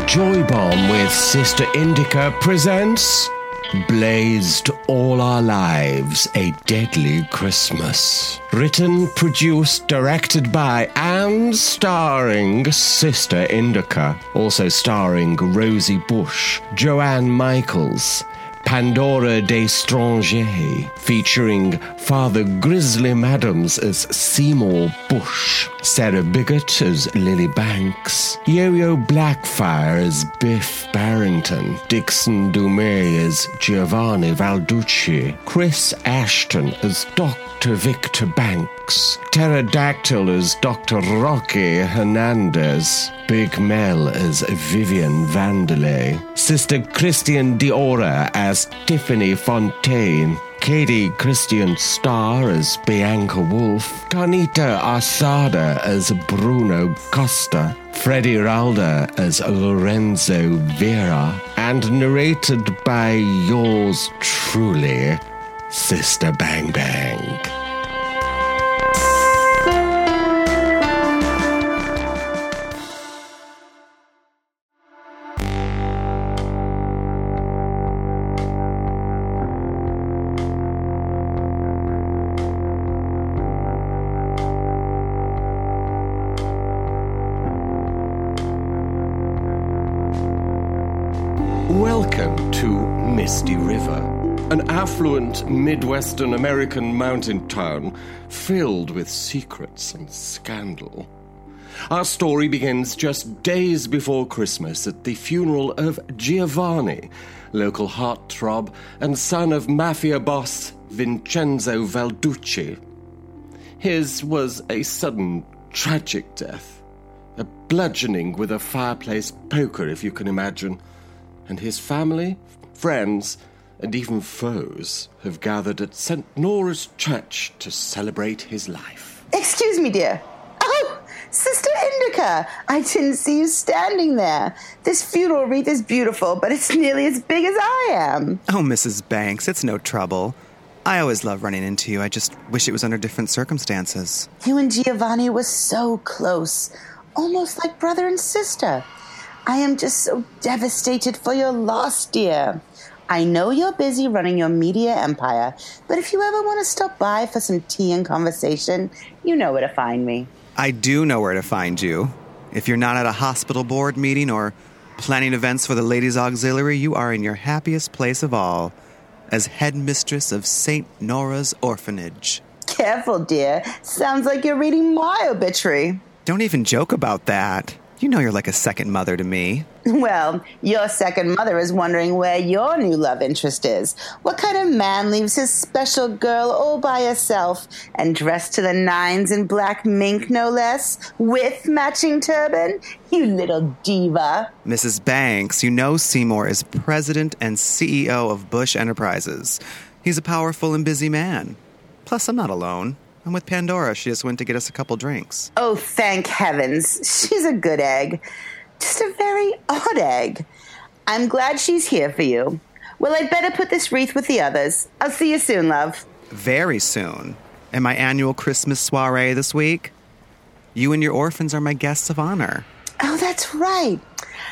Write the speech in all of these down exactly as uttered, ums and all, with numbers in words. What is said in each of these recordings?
Joy Bomb with Sister Indica presents Blazed All Our Lives, A Deadly Christmas. Written, produced, directed by, and starring Sister Indica. Also starring Rosie Bush, Joanne Michaels, Pandora D'Estranger, featuring Father Grizzly Madams as Seymour Bush, Sarah Biggett as Lily Banks, Yo-Yo Blackfire as Biff Barrington, Dixon Dumais as Giovanni Valducci, Chris Ashton as Doctor Victor Banks, Pterodactyl as Doctor Rocky Hernandez, Big Mel as Vivian Vanderlei, Sister Christian Diora as Tiffany Fontaine, Katie Christian Starr as Bianca Wolf, Carnita Asada as Bruno Costa, Freddie Ralda as Lorenzo Vera, and narrated by yours truly, Sister Bang Bang. Welcome to Misty River, an affluent Midwestern American mountain town filled with secrets and scandal. Our story begins just days before Christmas at the funeral of Giovanni, local heartthrob and son of mafia boss Vincenzo Valducci. His was a sudden, tragic death, a bludgeoning with a fireplace poker, if you can imagine. And his family, friends, and even foes have gathered at Saint Nora's Church to celebrate his life. Excuse me, dear. Oh, Sister Indica, I didn't see you standing there. This funeral wreath is beautiful, but it's nearly as big as I am. Oh, Missus Banks, it's no trouble. I always love running into you. I just wish it was under different circumstances. You and Giovanni were so close, almost like brother and sister. I am just so devastated for your loss, dear. I know you're busy running your media empire, but if you ever want to stop by for some tea and conversation, you know where to find me. I do know where to find you. If you're not at a hospital board meeting or planning events for the Ladies' Auxiliary, you are in your happiest place of all, as headmistress of Saint Nora's Orphanage. Careful, dear. Sounds like you're reading my obituary. Don't even joke about that. You know you're like a second mother to me. Well, your second mother is wondering where your new love interest is. What kind of man leaves his special girl all by herself and dressed to the nines in black mink, no less, with matching turban? You little diva. Missus Banks, you know Seymour is president and C E O of Bush Enterprises. He's a powerful and busy man. Plus, I'm not alone. I'm with Pandora. She just went to get us a couple drinks. Oh, thank heavens. She's a good egg. Just a very odd egg. I'm glad she's here for you. Well, I'd better put this wreath with the others. I'll see you soon, love. Very soon. And my annual Christmas soiree this week? You and your orphans are my guests of honor. Oh, that's right.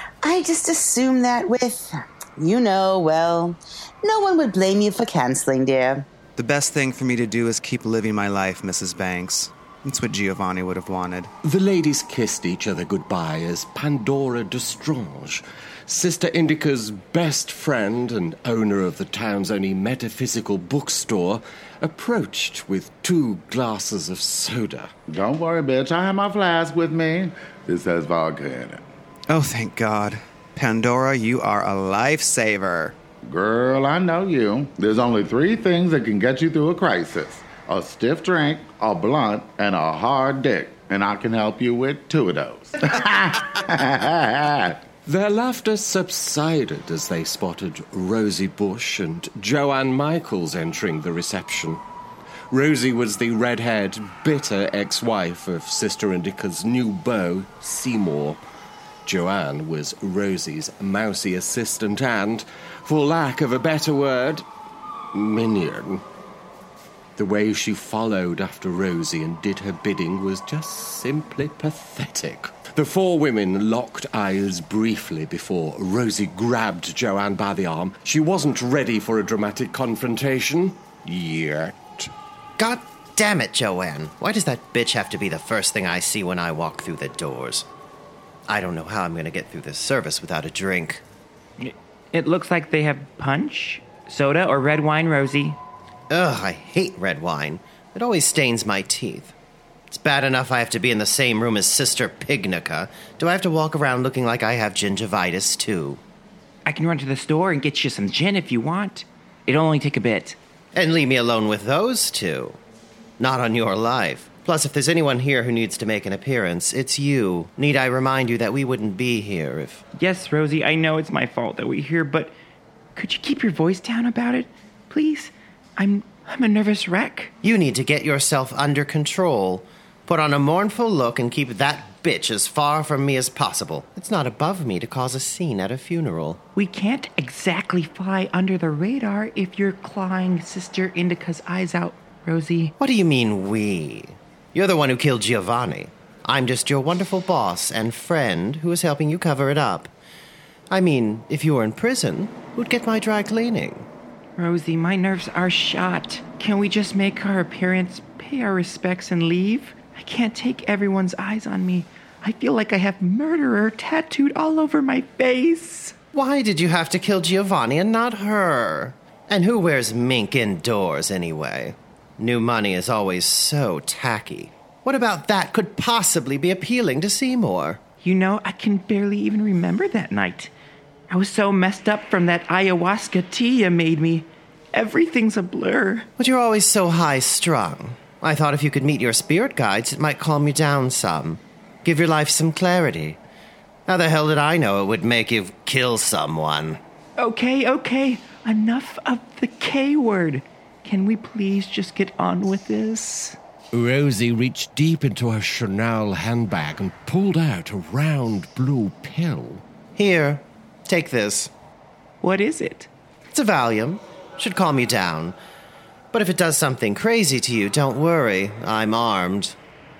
I just assumed that with, you know, well, no one would blame you for canceling, dear. The best thing for me to do is keep living my life, Missus Banks. It's what Giovanni would have wanted. The ladies kissed each other goodbye as Pandora D'Estrange, Sister Indica's best friend and owner of the town's only metaphysical bookstore, approached with two glasses of soda. Don't worry, bitch. I have my flask with me. This has vodka in it. Oh, thank God. Pandora, you are a lifesaver. Girl, I know you. There's only three things that can get you through a crisis. A stiff drink, a blunt, and a hard dick. And I can help you with two of those. Their laughter subsided as they spotted Rosie Bush and Joanne Michaels entering the reception. Rosie was the red-haired, bitter ex-wife of Sister Indica's new beau, Seymour. Joanne was Rosie's mousy assistant and, for lack of a better word, minion. The way she followed after Rosie and did her bidding was just simply pathetic. The four women locked eyes briefly before Rosie grabbed Joanne by the arm. She wasn't ready for a dramatic confrontation yet. God damn it, Joanne. Why does that bitch have to be the first thing I see when I walk through the doors? I don't know how I'm going to get through this service without a drink. It looks like they have punch, soda, or red wine, Rosie. Ugh, I hate red wine. It always stains my teeth. It's bad enough I have to be in the same room as Sister Pignica. Do I have to walk around looking like I have gingivitis, too? I can run to the store and get you some gin if you want. It'll only take a bit. And leave me alone with those two. Not on your life. Plus, if there's anyone here who needs to make an appearance, it's you. Need I remind you that we wouldn't be here if... Yes, Rosie, I know it's my fault that we're here, but could you keep your voice down about it? Please? I'm I'm a nervous wreck. You need to get yourself under control. Put on a mournful look and keep that bitch as far from me as possible. It's not above me to cause a scene at a funeral. We can't exactly fly under the radar if you're clawing Sister Indica's eyes out, Rosie. What do you mean, we? You're the one who killed Giovanni. I'm just your wonderful boss and friend who is helping you cover it up. I mean, if you were in prison, who'd get my dry cleaning? Rosie, my nerves are shot. Can we just make our appearance, pay our respects, and leave? I can't take everyone's eyes on me. I feel like I have murderer tattooed all over my face. Why did you have to kill Giovanni and not her? And who wears mink indoors anyway? New money is always so tacky. What about that could possibly be appealing to Seymour? You know, I can barely even remember that night. I was so messed up from that ayahuasca tea you made me. Everything's a blur. But you're always so high-strung. I thought if you could meet your spirit guides, it might calm you down some. Give your life some clarity. How the hell did I know it would make you kill someone? Okay, okay. Enough of the K word. Can we please just get on with this? Rosie reached deep into her Chanel handbag and pulled out a round blue pill. Here, take this. What is it? It's a Valium. Should calm you down. But if it does something crazy to you, don't worry. I'm armed.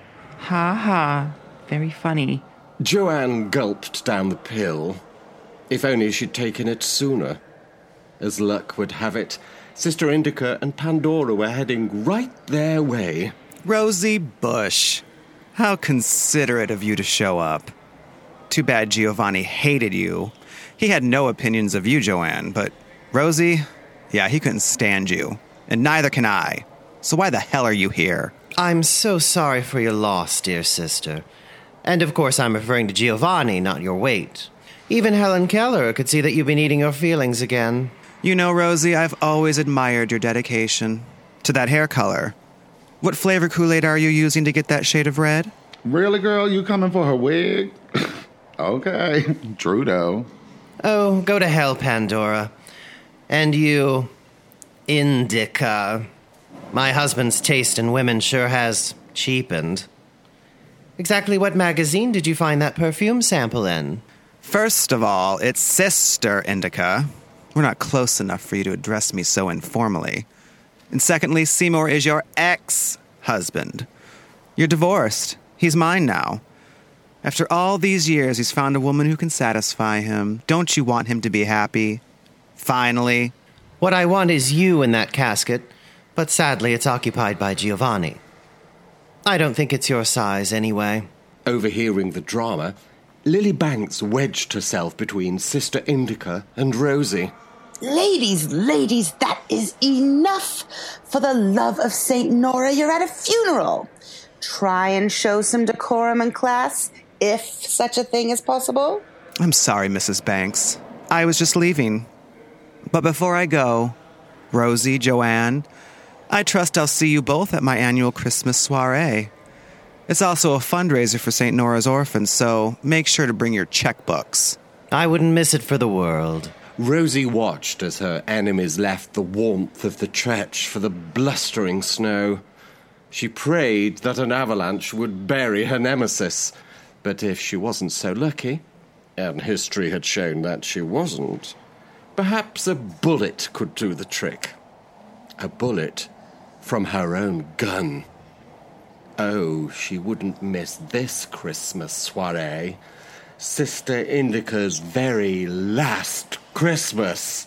Ha ha. Very funny. Joanne gulped down the pill. If only she'd taken it sooner. As luck would have it, Sister Indica and Pandora were heading right their way. Rosie Bush, how considerate of you to show up. Too bad Giovanni hated you. He had no opinions of you, Joanne, but Rosie, yeah, he couldn't stand you. And neither can I. So why the hell are you here? I'm so sorry for your loss, dear sister. And of course I'm referring to Giovanni, not your weight. Even Helen Keller could see that you've been eating your feelings again. You know, Rosie, I've always admired your dedication to that hair color. What flavor Kool-Aid are you using to get that shade of red? Really, girl? You coming for her wig? Okay, Trudeau. Oh, go to hell, Pandora. And you, Indica. My husband's taste in women sure has cheapened. Exactly what magazine did you find that perfume sample in? First of all, it's Sister Indica. We're not close enough for you to address me so informally. And secondly, Seymour is your ex-husband. You're divorced. He's mine now. After all these years, he's found a woman who can satisfy him. Don't you want him to be happy? Finally. What I want is you in that casket, but sadly it's occupied by Giovanni. I don't think it's your size anyway. Overhearing the drama, Lily Banks wedged herself between Sister Indica and Rosie. Ladies, ladies, that is enough. For the love of Saint Nora, you're at a funeral. Try and show some decorum in class, if such a thing is possible. I'm sorry, Missus Banks. I was just leaving. But before I go, Rosie, Joanne, I trust I'll see you both at my annual Christmas soiree. It's also a fundraiser for Saint Nora's Orphans, so make sure to bring your checkbooks. I wouldn't miss it for the world. Rosie watched as her enemies left the warmth of the church for the blustering snow. She prayed that an avalanche would bury her nemesis, but if she wasn't so lucky, and history had shown that she wasn't, perhaps a bullet could do the trick. A bullet from her own gun. Oh, she wouldn't miss this Christmas soiree. Sister Indica's very last Christmas.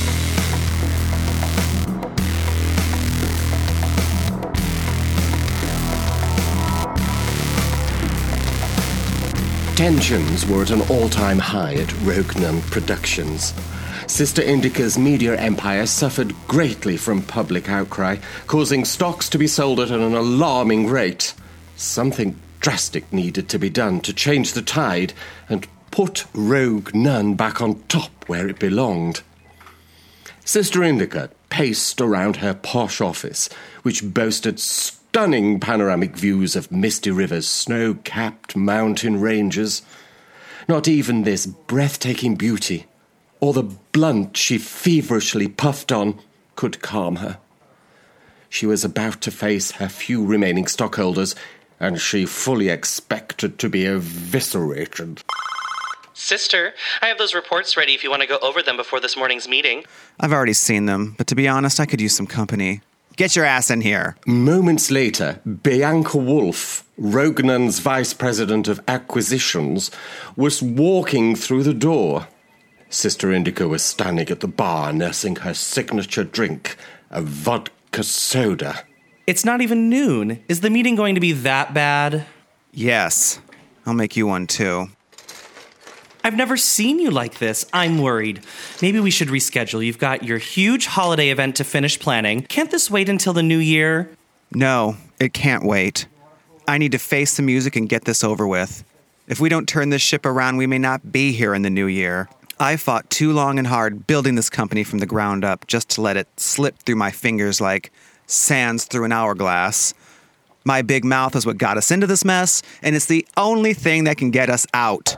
Tensions were at an all-time high at Rogue Nun Productions. Sister Indica's media empire suffered greatly from public outcry, causing stocks to be sold at an alarming rate. Something drastic needed to be done to change the tide and put Rogue Nun back on top where it belonged. Sister Indica paced around her posh office, which boasted stunning panoramic views of Misty River's snow-capped mountain ranges. Not even this breathtaking beauty, or the blunt she feverishly puffed on, could calm her. She was about to face her few remaining stockholders, and she fully expected to be eviscerated. Sister, I have those reports ready if you want to go over them before this morning's meeting. I've already seen them, but to be honest, I could use some company. Get your ass in here. Moments later, Bianca Wolf, Rogue Nun's vice president of acquisitions, was walking through the door. Sister Indica was standing at the bar nursing her signature drink, a vodka soda. It's not even noon. Is the meeting going to be that bad? Yes. I'll make you one, too. I've never seen you like this. I'm worried. Maybe we should reschedule. You've got your huge holiday event to finish planning. Can't this wait until the new year? No, it can't wait. I need to face the music and get this over with. If we don't turn this ship around, we may not be here in the new year. I fought too long and hard building this company from the ground up just to let it slip through my fingers like sands through an hourglass. My big mouth is what got us into this mess, and it's the only thing that can get us out.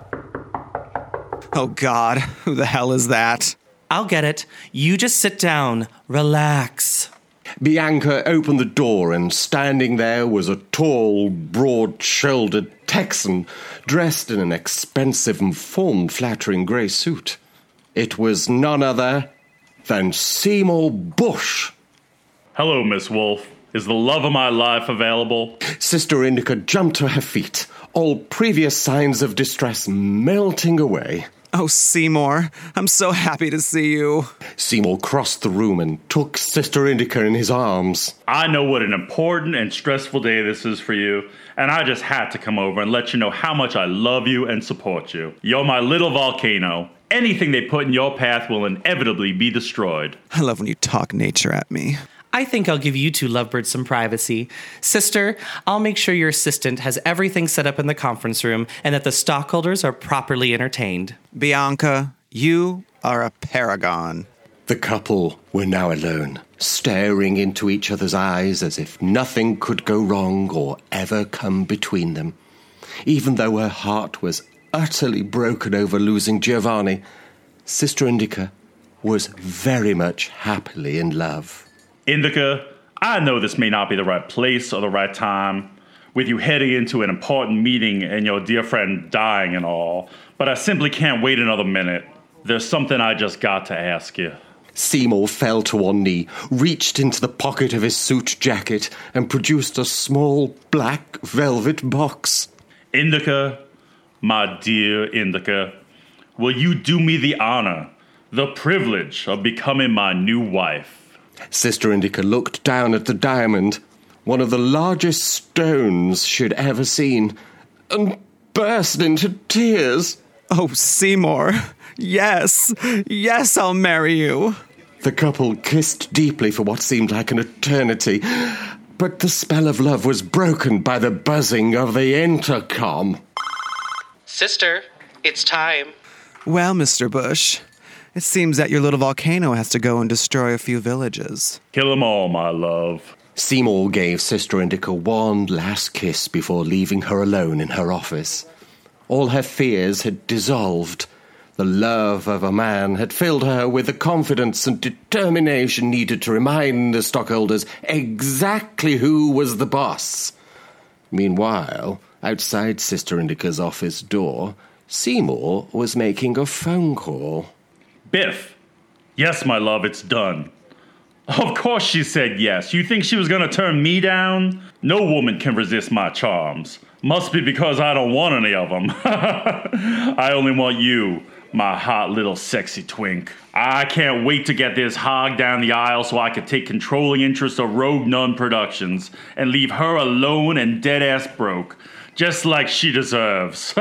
Oh, God, who the hell is that? I'll get it. You just sit down. Relax. Bianca opened the door, and standing there was a tall, broad-shouldered Texan dressed in an expensive and form-flattering grey suit. It was none other than Seymour Bush. Hello, Miss Wolf. Is the love of my life available? Sister Indica jumped to her feet, all previous signs of distress melting away. Oh, Seymour, I'm so happy to see you. Seymour crossed the room and took Sister Indica in his arms. I know what an important and stressful day this is for you, and I just had to come over and let you know how much I love you and support you. You're my little volcano. Anything they put in your path will inevitably be destroyed. I love when you talk nature at me. I think I'll give you two lovebirds some privacy. Sister, I'll make sure your assistant has everything set up in the conference room and that the stockholders are properly entertained. Bianca, you are a paragon. The couple were now alone, staring into each other's eyes as if nothing could go wrong or ever come between them. Even though her heart was utterly broken over losing Giovanni, Sister Indica was very much happily in love. Indica, I know this may not be the right place or the right time, with you heading into an important meeting and your dear friend dying and all, but I simply can't wait another minute. There's something I just got to ask you. Seymour fell to one knee, reached into the pocket of his suit jacket, and produced a small black velvet box. Indica, my dear Indica, will you do me the honor, the privilege of becoming my new wife? Sister Indica looked down at the diamond, one of the largest stones she'd ever seen, and burst into tears. Oh, Seymour, yes, yes, I'll marry you. The couple kissed deeply for what seemed like an eternity, but the spell of love was broken by the buzzing of the intercom. Sister, it's time. Well, Mister Bush, it seems that your little volcano has to go and destroy a few villages. Kill them all, my love. Seymour gave Sister Indica one last kiss before leaving her alone in her office. All her fears had dissolved. The love of a man had filled her with the confidence and determination needed to remind the stockholders exactly who was the boss. Meanwhile, outside Sister Indica's office door, Seymour was making a phone call. Biff. Yes, my love, it's done. Of course she said yes. You think she was gonna turn me down? No woman can resist my charms. Must be because I don't want any of them. I only want you, my hot little sexy twink. I can't wait to get this hog down the aisle so I can take controlling interest of Rogue Nun Productions and leave her alone and dead-ass broke, just like she deserves.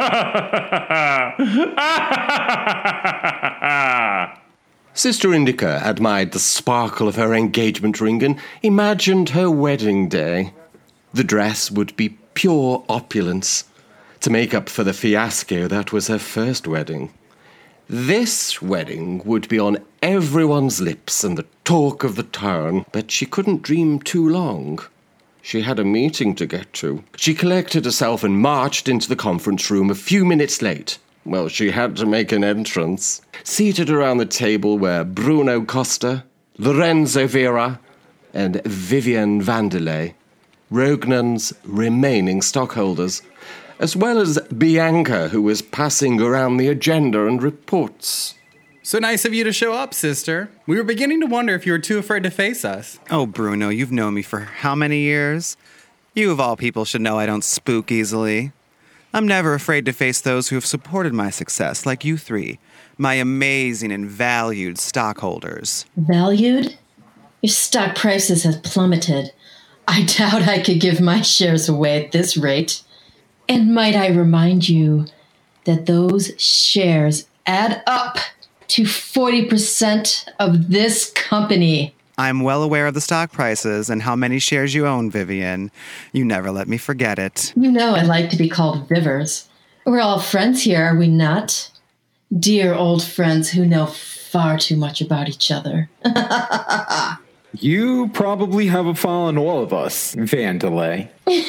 Sister Indica admired the sparkle of her engagement ring and imagined her wedding day. The dress would be pure opulence, to make up for the fiasco that was her first wedding. This wedding would be on everyone's lips and the talk of the town, but she couldn't dream too long. She had a meeting to get to. She collected herself and marched into the conference room a few minutes late. Well, she had to make an entrance. Seated around the table were Bruno Costa, Lorenzo Vera, and Vivian Vanderlei, Rogue Nun's remaining stockholders, as well as Bianca, who was passing around the agenda and reports. So nice of you to show up, sister. We were beginning to wonder if you were too afraid to face us. Oh, Bruno, you've known me for how many years? You, of all people, should know I don't spook easily. I'm never afraid to face those who have supported my success, like you three, my amazing and valued stockholders. Valued? Your stock prices have plummeted. I doubt I could give my shares away at this rate. And might I remind you that those shares add up to forty percent of this company. I'm well aware of the stock prices and how many shares you own, Vivian. You never let me forget it. You know I like to be called Vivers. We're all friends here, are we not? Dear old friends who know far too much about each other. You probably have a file on all of us, Vandelay.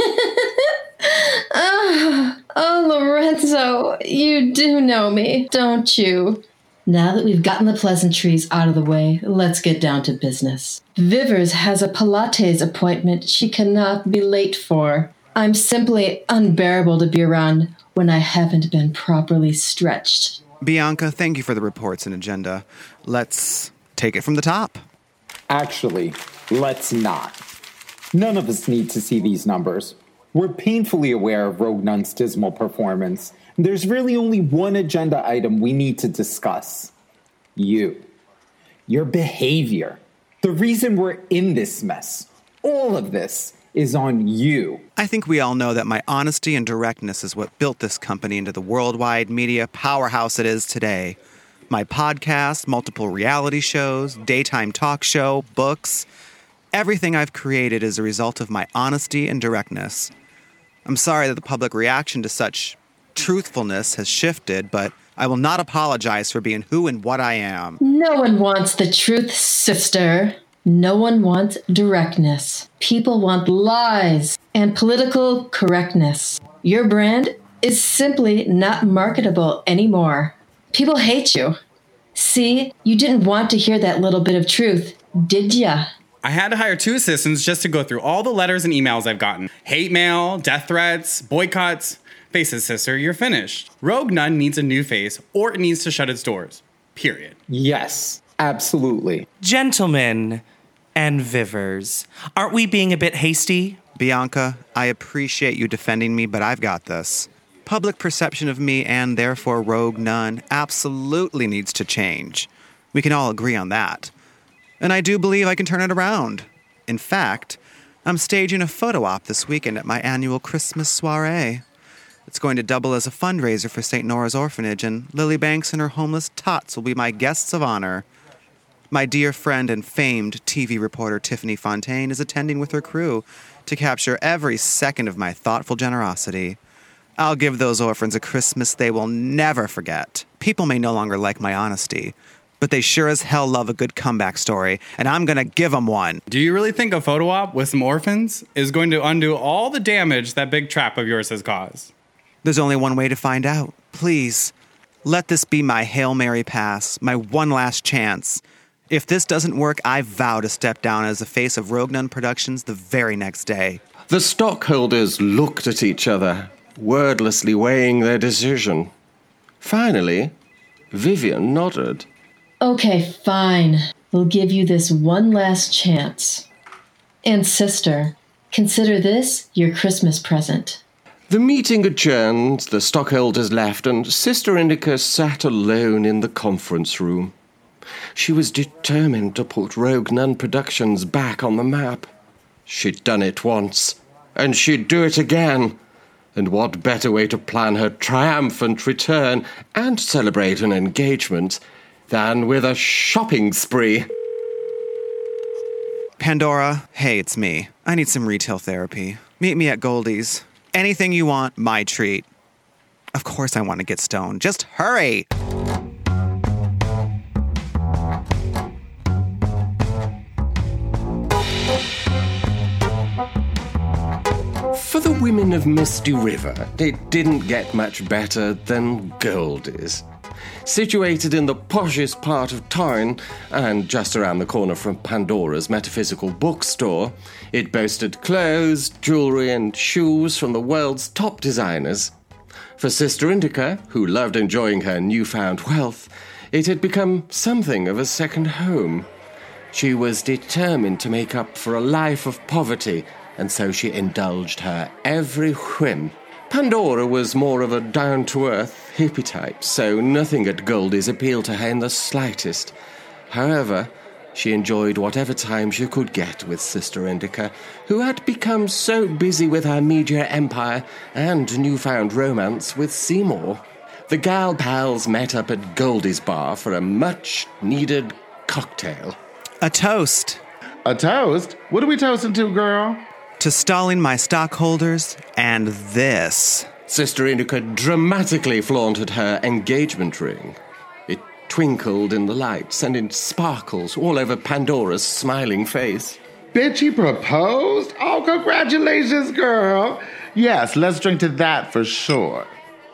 oh, oh, Lorenzo, you do know me, don't you? Now that we've gotten the pleasantries out of the way, let's get down to business. Vivers has a Pilates appointment she cannot be late for. I'm simply unbearable to be around when I haven't been properly stretched. Bianca, thank you for the reports and agenda. Let's take it from the top. Actually, let's not. None of us need to see these numbers. We're painfully aware of Rogue Nun's dismal performance. There's really only one agenda item we need to discuss. You. Your behavior. The reason we're in this mess. All of this is on you. I think we all know that my honesty and directness is what built this company into the worldwide media powerhouse it is today. My podcast, multiple reality shows, daytime talk show, books. Everything I've created is a result of my honesty and directness. I'm sorry that the public reaction to such truthfulness has shifted, but I will not apologize for being who and what I am. No one wants the truth, sister. No one wants directness. People want lies and political correctness. Your brand is simply not marketable anymore. People hate you. See, you didn't want to hear that little bit of truth, did ya? I had to hire two assistants just to go through all the letters and emails I've gotten. Hate mail, death threats, boycotts. Face it, sister, you're finished. Rogue Nun needs a new face, or it needs to shut its doors. Period. Yes, absolutely. Gentlemen and Vivers, aren't we being a bit hasty? Bianca, I appreciate you defending me, but I've got this. Public perception of me, and therefore Rogue Nun, absolutely needs to change. We can all agree on that. And I do believe I can turn it around. In fact, I'm staging a photo op this weekend at my annual Christmas soiree. It's going to double as a fundraiser for Saint Nora's Orphanage, and Lily Banks and her homeless tots will be my guests of honor. My dear friend and famed T V reporter Tiffany Fontaine is attending with her crew to capture every second of my thoughtful generosity. I'll give those orphans a Christmas they will never forget. People may no longer like my honesty, but they sure as hell love a good comeback story, and I'm gonna give them one. Do you really think a photo op with some orphans is going to undo all the damage that big trap of yours has caused? There's only one way to find out. Please, let this be my Hail Mary pass, my one last chance. If this doesn't work, I vow to step down as the face of Rogue Nun Productions the very next day. The stockholders looked at each other, wordlessly weighing their decision. Finally, Vivian nodded. Okay, fine. will give you this one last chance. And sister, consider this your Christmas present. The meeting adjourned, the stockholders left, and Sister Indica sat alone in the conference room. She was determined to put Rogue Nun Productions back on the map. She'd done it once, and she'd do it again. And what better way to plan her triumphant return and celebrate an engagement than with a shopping spree? Pandora, hey, it's me. I need some retail therapy. Meet me at Goldie's. Anything you want, my treat. Of course I want to get stoned. Just hurry! For the women of Misty River, it didn't get much better than Goldie's. Situated in the poshest part of town, and just around the corner from Pandora's metaphysical bookstore, it boasted clothes, jewelry, and shoes from the world's top designers. For Sister Indica, who loved enjoying her newfound wealth, it had become something of a second home. She was determined to make up for a life of poverty, and so she indulged her every whim. Pandora was more of a down-to-earth hippie type, so nothing at Goldie's appealed to her in the slightest. However, she enjoyed whatever time she could get with Sister Indica, who had become so busy with her media empire and newfound romance with Seymour. The gal pals met up at Goldie's bar for a much-needed cocktail. A toast. A toast? What are we toasting to, girl? To stalling my stockholders and this. Sister Indica dramatically flaunted her engagement ring. It twinkled in the light, sending sparkles all over Pandora's smiling face. Bitch, he proposed? Oh, congratulations, girl. Yes, let's drink to that for sure.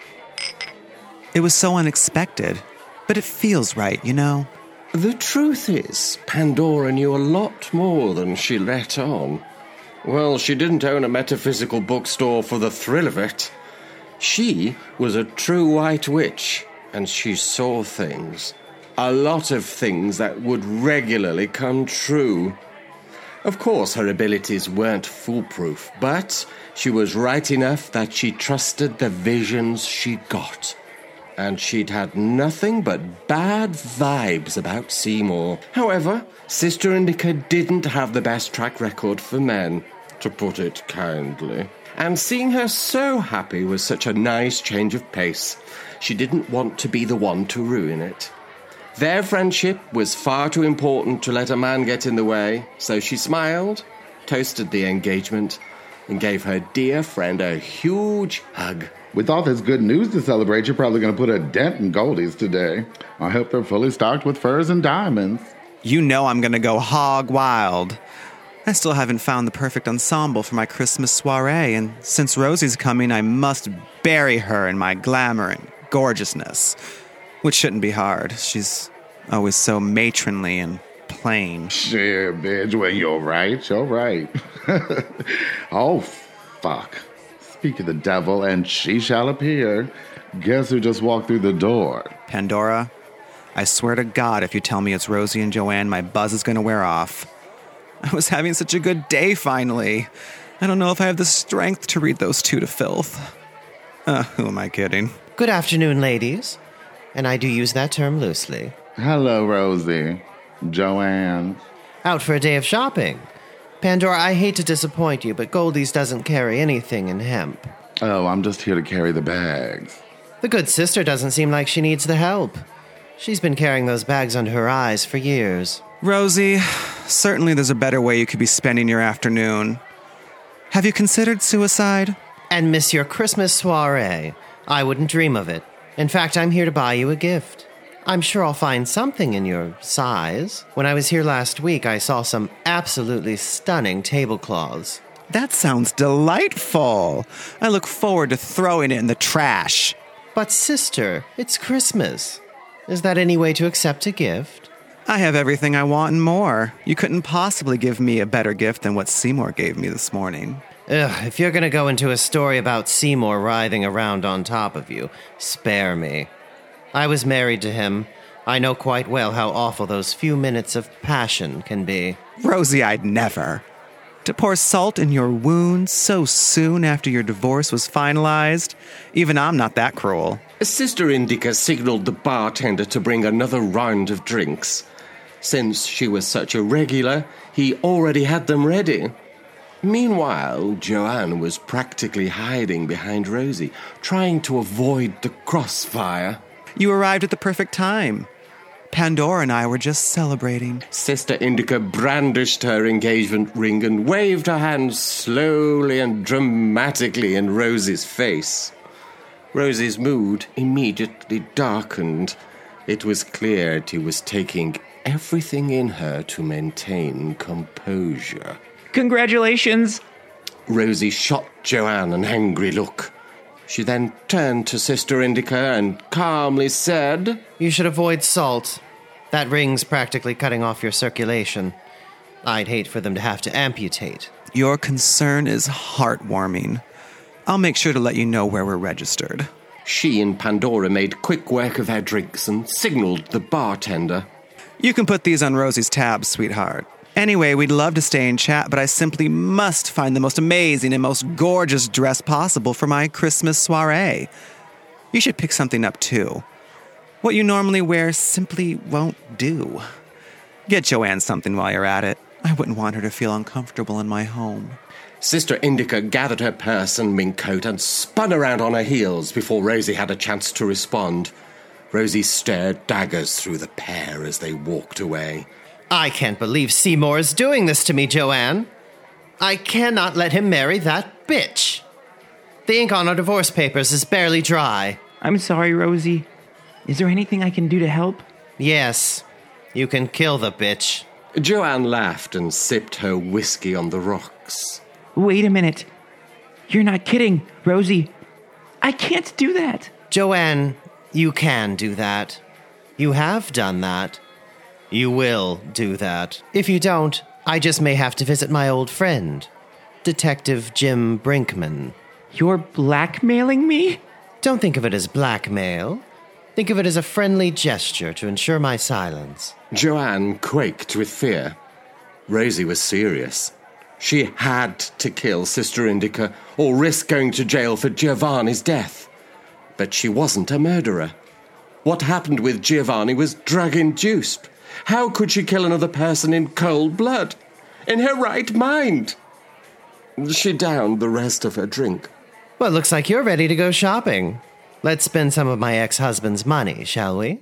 It was so unexpected, but it feels right, you know? The truth is, Pandora knew a lot more than she let on. Well, she didn't own a metaphysical bookstore for the thrill of it. She was a true white witch, and she saw things. A lot of things that would regularly come true. Of course, her abilities weren't foolproof, but she was right enough that she trusted the visions she got. And she'd had nothing but bad vibes about Seymour. However, Sister Indica didn't have the best track record for men, to put it kindly. And seeing her so happy was such a nice change of pace. She didn't want to be the one to ruin it. Their friendship was far too important to let a man get in the way, so she smiled, toasted the engagement, and gave her dear friend a huge hug. With all this good news to celebrate, you're probably going to put a dent in Goldie's today. I hope they're fully stocked with furs and diamonds. You know I'm going to go hog wild. I still haven't found the perfect ensemble for my Christmas soiree, and since Rosie's coming, I must bury her in my glamour and gorgeousness. Which shouldn't be hard. She's always so matronly and plain. Sure, bitch. Well, you're right. You're right. Oh, fuck. Speak of the devil, and she shall appear. Guess who just walked through the door? Pandora, I swear to God, if you tell me it's Rosie and Joanne, my buzz is going to wear off. I was having such a good day, finally. I don't know if I have the strength to read those two to filth. Uh, who am I kidding? Good afternoon, ladies. And I do use that term loosely. Hello, Rosie. Joanne. Out for a day of shopping. Pandora, I hate to disappoint you, but Goldie's doesn't carry anything in hemp. Oh, I'm just here to carry the bags. The good sister doesn't seem like she needs the help. She's been carrying those bags under her eyes for years. Rosie, certainly there's a better way you could be spending your afternoon. Have you considered suicide? And miss your Christmas soiree. I wouldn't dream of it. In fact, I'm here to buy you a gift. I'm sure I'll find something in your size. When I was here last week, I saw some absolutely stunning tablecloths. That sounds delightful. I look forward to throwing it in the trash. But sister, it's Christmas. Is that any way to accept a gift? I have everything I want and more. You couldn't possibly give me a better gift than what Seymour gave me this morning. Ugh, if you're gonna go into a story about Seymour writhing around on top of you, spare me. I was married to him. I know quite well how awful those few minutes of passion can be. Rosie, I'd never. To pour salt in your wounds so soon after your divorce was finalized? Even I'm not that cruel. Sister Indica signaled the bartender to bring another round of drinks. Since she was such a regular, he already had them ready. Meanwhile, Joanne was practically hiding behind Rosie, trying to avoid the crossfire. You arrived at the perfect time. Pandora and I were just celebrating. Sister Indica brandished her engagement ring and waved her hand slowly and dramatically in Rosie's face. Rosie's mood immediately darkened. It was clear she was taking everything in her to maintain composure. Congratulations! Rosie shot Joanne an angry look. She then turned to Sister Indica and calmly said, You should avoid salt. That ring's practically cutting off your circulation. I'd hate for them to have to amputate. Your concern is heartwarming. I'll make sure to let you know where we're registered. She and Pandora made quick work of their drinks and signaled the bartender. You can put these on Rosie's tab, sweetheart. Anyway, we'd love to stay and chat, but I simply must find the most amazing and most gorgeous dress possible for my Christmas soiree. You should pick something up, too. What you normally wear simply won't do. Get Joanne something while you're at it. I wouldn't want her to feel uncomfortable in my home. Sister Indica gathered her purse and mink coat and spun around on her heels before Rosie had a chance to respond. Rosie stared daggers through the pair as they walked away. I can't believe Seymour is doing this to me, Joanne. I cannot let him marry that bitch. The ink on our divorce papers is barely dry. I'm sorry, Rosie. Is there anything I can do to help? Yes. You can kill the bitch. Joanne laughed and sipped her whiskey on the rocks. Wait a minute. You're not kidding, Rosie. I can't do that. Joanne, you can do that. You have done that. You will do that. If you don't, I just may have to visit my old friend, Detective Jim Brinkman. You're blackmailing me? Don't think of it as blackmail. Think of it as a friendly gesture to ensure my silence. Joanne quaked with fear. Rosie was serious. She had to kill Sister Indica or risk going to jail for Giovanni's death. But she wasn't a murderer. What happened with Giovanni was drug-induced. How could she kill another person in cold blood? In her right mind? She downed the rest of her drink. Well, it looks like you're ready to go shopping. Let's spend some of my ex-husband's money, shall we?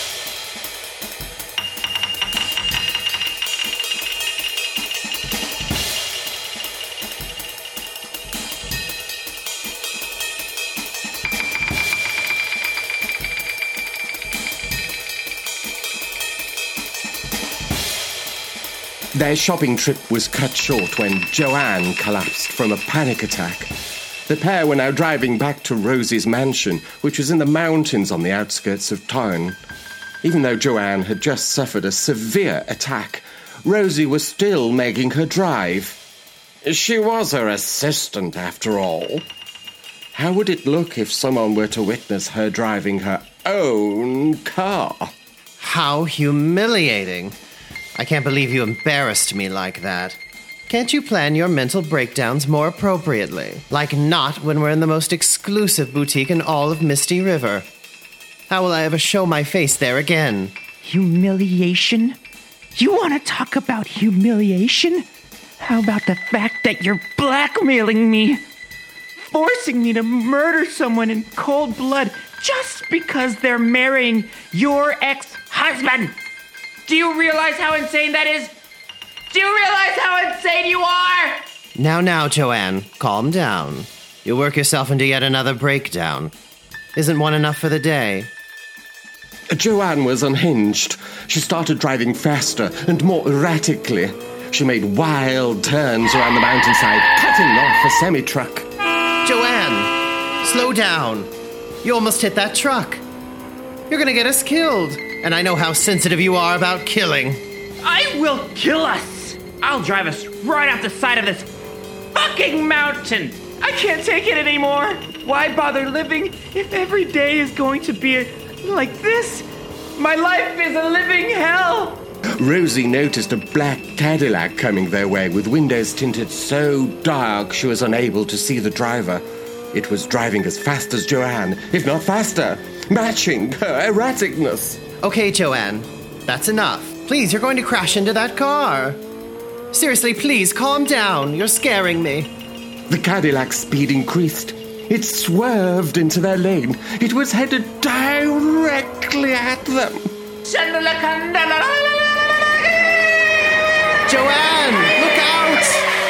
Their shopping trip was cut short when Joanne collapsed from a panic attack. The pair were now driving back to Rosie's mansion, which was in the mountains on the outskirts of town. Even though Joanne had just suffered a severe attack, Rosie was still making her drive. She was her assistant, after all. How would it look if someone were to witness her driving her own car? How humiliating. I can't believe you embarrassed me like that. Can't you plan your mental breakdowns more appropriately? Like not when we're in the most exclusive boutique in all of Misty River. How will I ever show my face there again? Humiliation? You want to talk about humiliation? How about the fact that you're blackmailing me? Forcing me to murder someone in cold blood just because they're marrying your ex-husband? Do you realize how insane that is? Do you realize how insane you are? Now, now, Joanne, calm down. You'll work yourself into yet another breakdown. Isn't one enough for the day? Joanne was unhinged. She started driving faster and more erratically. She made wild turns around the mountainside, cutting off a semi-truck. Joanne, slow down. You almost hit that truck. You're gonna get us killed. And I know how sensitive you are about killing. I will kill us. I'll drive us right off the side of this fucking mountain. I can't take it anymore. Why bother living if every day is going to be like this? My life is a living hell! Rosie noticed a black Cadillac coming their way with windows tinted so dark she was unable to see the driver. It was driving as fast as Joanne, if not faster, matching her erraticness. Okay, Joanne, that's enough. Please, you're going to crash into that car. Seriously, please, calm down. You're scaring me. The Cadillac's speed increased. It swerved into their lane. It was headed directly at them. Joanne, look out!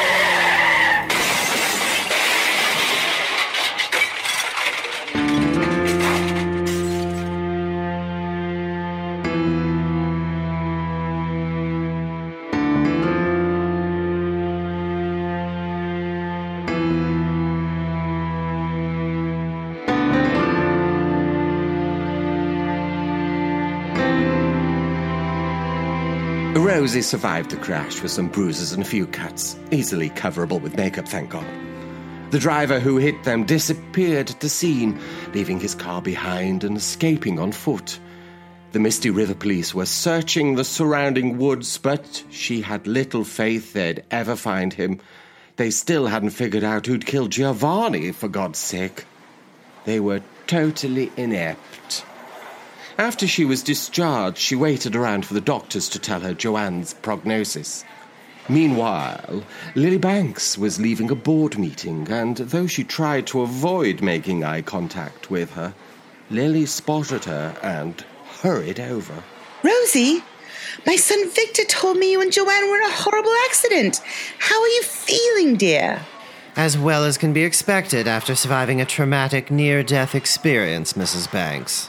Rosie survived the crash with some bruises and a few cuts, easily coverable with makeup, thank God. The driver who hit them disappeared at the scene, leaving his car behind and escaping on foot. The Misty River police were searching the surrounding woods, but she had little faith they'd ever find him. They still hadn't figured out who'd killed Giovanni, for God's sake. They were totally inept. After she was discharged, she waited around for the doctors to tell her Joanne's prognosis. Meanwhile, Lily Banks was leaving a board meeting, and though she tried to avoid making eye contact with her, Lily spotted her and hurried over. Rosie, my son Victor told me you and Joanne were in a horrible accident. How are you feeling, dear? As well as can be expected after surviving a traumatic near-death experience, Missus Banks.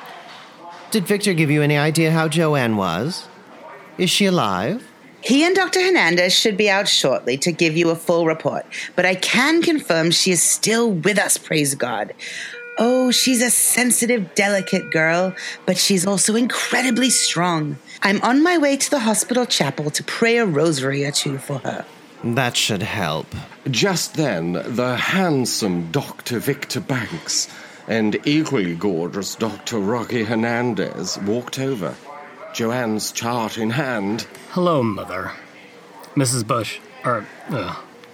Did Victor give you any idea how Joanne was? Is she alive? He and Doctor Hernandez should be out shortly to give you a full report, but I can confirm she is still with us, praise God. Oh, she's a sensitive, delicate girl, but she's also incredibly strong. I'm on my way to the hospital chapel to pray a rosary or two for her. That should help. Just then, the handsome Doctor Victor Banks and equally gorgeous Doctor Rocky Hernandez walked over, Joanne's chart in hand. Hello, Mother. Missus Bush, or, uh,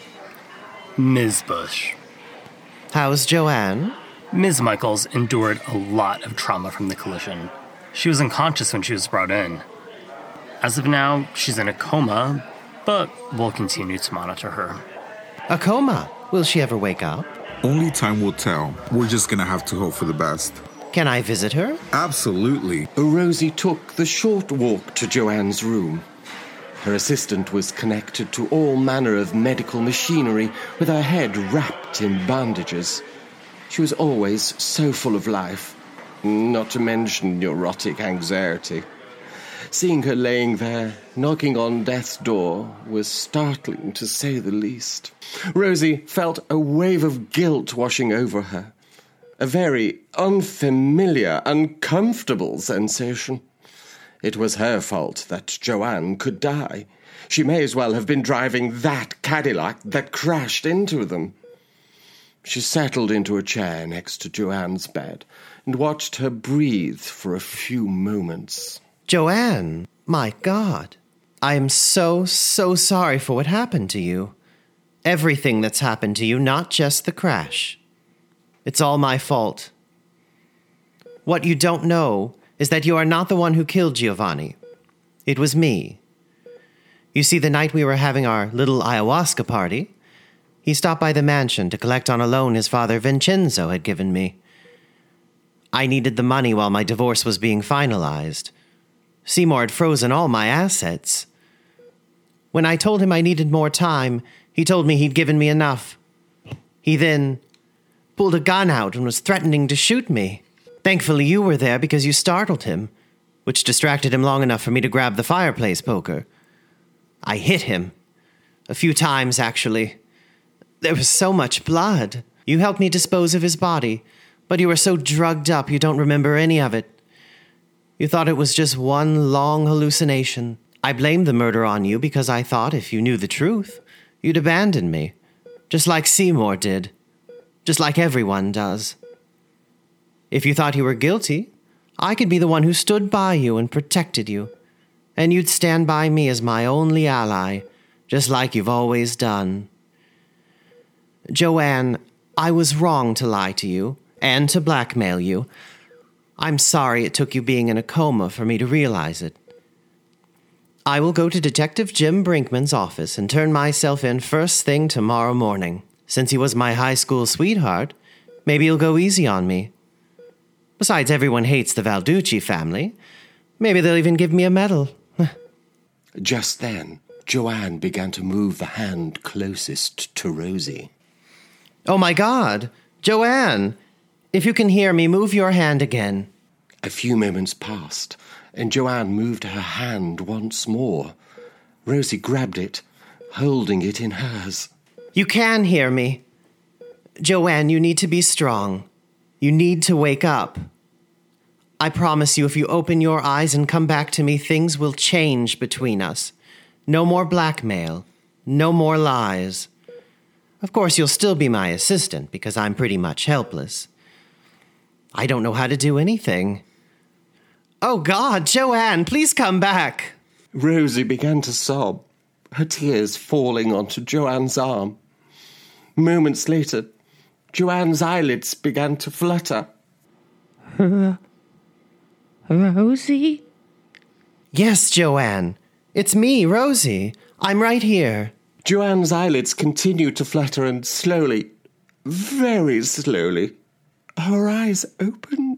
Miz Bush. How's Joanne? Miz Michaels endured a lot of trauma from the collision. She was unconscious when she was brought in. As of now, she's in a coma, but we'll continue to monitor her. A coma? Will she ever wake up? Only time will tell. We're just gonna have to hope for the best. Can I visit her? Absolutely. Rosie took the short walk to Joanne's room. Her assistant was connected to all manner of medical machinery, with her head wrapped in bandages. She was always so full of life, not to mention neurotic anxiety. Seeing her laying there, knocking on death's door, was startling, to say the least. Rosie felt a wave of guilt washing over her. A very unfamiliar, uncomfortable sensation. It was her fault that Joanne could die. She may as well have been driving that Cadillac that crashed into them. She settled into a chair next to Joanne's bed and watched her breathe for a few moments. Joanne, my God. I am so, so sorry for what happened to you. Everything that's happened to you, not just the crash. It's all my fault. What you don't know is that you are not the one who killed Giovanni. It was me. You see, the night we were having our little ayahuasca party, he stopped by the mansion to collect on a loan his father Vincenzo had given me. I needed the money while my divorce was being finalized. Seymour had frozen all my assets. When I told him I needed more time, he told me he'd given me enough. He then pulled a gun out and was threatening to shoot me. Thankfully, you were there because you startled him, which distracted him long enough for me to grab the fireplace poker. I hit him. A few times, actually. There was so much blood. You helped me dispose of his body, but you were so drugged up you don't remember any of it. You thought it was just one long hallucination. I blamed the murder on you because I thought if you knew the truth, you'd abandon me, just like Seymour did, just like everyone does. If you thought you were guilty, I could be the one who stood by you and protected you, and you'd stand by me as my only ally, just like you've always done. Joanne, I was wrong to lie to you and to blackmail you. I'm sorry it took you being in a coma for me to realize it. I will go to Detective Jim Brinkman's office and turn myself in first thing tomorrow morning. Since he was my high school sweetheart, maybe he'll go easy on me. Besides, everyone hates the Valducci family. Maybe they'll even give me a medal. Just then, Joanne began to move the hand closest to Rosie. Oh my God! Joanne! If you can hear me, move your hand again. A few moments passed, and Joanne moved her hand once more. Rosie grabbed it, holding it in hers. You can hear me. Joanne, you need to be strong. You need to wake up. I promise you, if you open your eyes and come back to me, things will change between us. No more blackmail. No more lies. Of course, you'll still be my assistant, because I'm pretty much helpless. I don't know how to do anything. Oh, God, Joanne, please come back. Rosie began to sob, her tears falling onto Joanne's arm. Moments later, Joanne's eyelids began to flutter. Uh, Rosie? Yes, Joanne. It's me, Rosie. I'm right here. Joanne's eyelids continued to flutter, and slowly, very slowly, her eyes opened.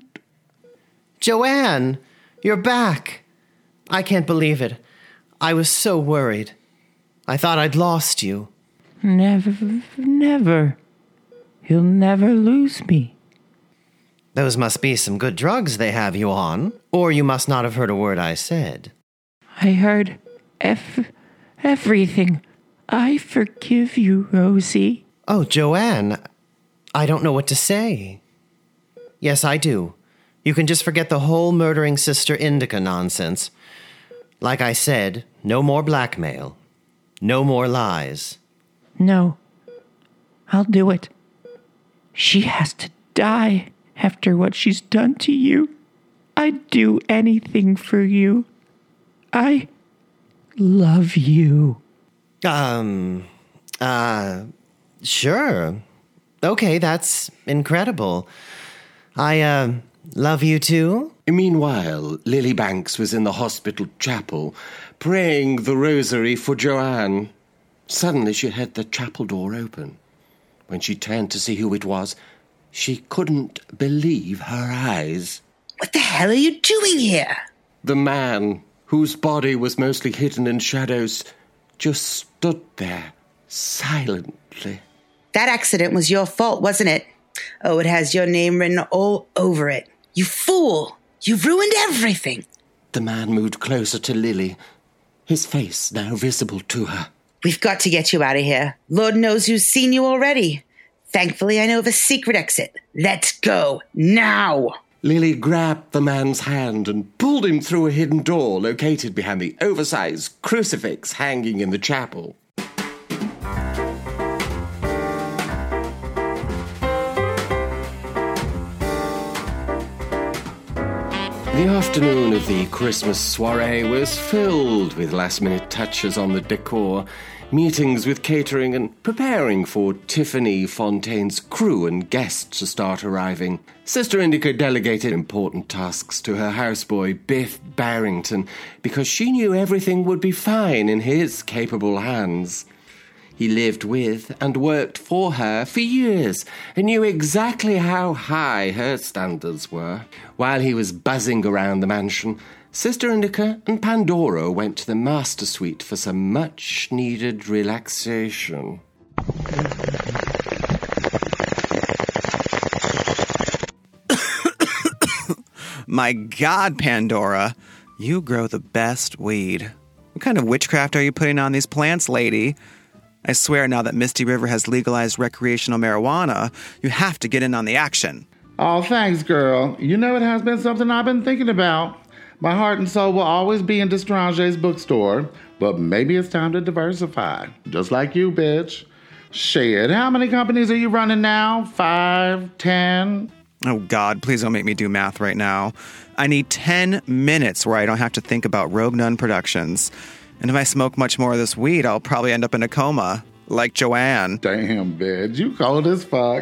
Joanne, you're back. I can't believe it. I was so worried. I thought I'd lost you. Never, never. You'll never lose me. Those must be some good drugs they have you on, or you must not have heard a word I said. I heard ev- everything. I forgive you, Rosie. Oh, Joanne, I don't know what to say. Yes, I do. You can just forget the whole murdering Sister Indica nonsense. Like I said, no more blackmail. No more lies. No. I'll do it. She has to die after what she's done to you. I'd do anything for you. I love you. Um, uh, sure. Okay, that's incredible. I, uh, love you too? Meanwhile, Lily Banks was in the hospital chapel, praying the rosary for Joanne. Suddenly she heard the chapel door open. When she turned to see who it was, she couldn't believe her eyes. What the hell are you doing here? The man, whose body was mostly hidden in shadows, just stood there, silently. That accident was your fault, wasn't it? Oh, it has your name written all over it. You fool! You've ruined everything! The man moved closer to Lily, his face now visible to her. We've got to get you out of here. Lord knows who's seen you already. Thankfully, I know of a secret exit. Let's go, now! Lily grabbed the man's hand and pulled him through a hidden door located behind the oversized crucifix hanging in the chapel. The afternoon of the Christmas soiree was filled with last-minute touches on the decor, meetings with catering, and preparing for Tiffany Fontaine's crew and guests to start arriving. Sister Indica delegated important tasks to her houseboy, Biff Barrington, because she knew everything would be fine in his capable hands. He lived with and worked for her for years and knew exactly how high her standards were. While he was buzzing around the mansion, Sister Indica and Pandora went to the master suite for some much-needed relaxation. My God, Pandora, you grow the best weed. What kind of witchcraft are you putting on these plants, lady? I swear now that Misty River has legalized recreational marijuana, you have to get in on the action. Oh, thanks, girl. You know it has been something I've been thinking about. My heart and soul will always be in Destrange's bookstore, but maybe it's time to diversify. Just like you, bitch. Shit, how many companies are you running now? Five? Ten? Oh, God, please don't make me do math right now. I need ten minutes where I don't have to think about Rogue Nun Productions. And if I smoke much more of this weed, I'll probably end up in a coma, like Joanne. Damn, bitch, you cold as fuck.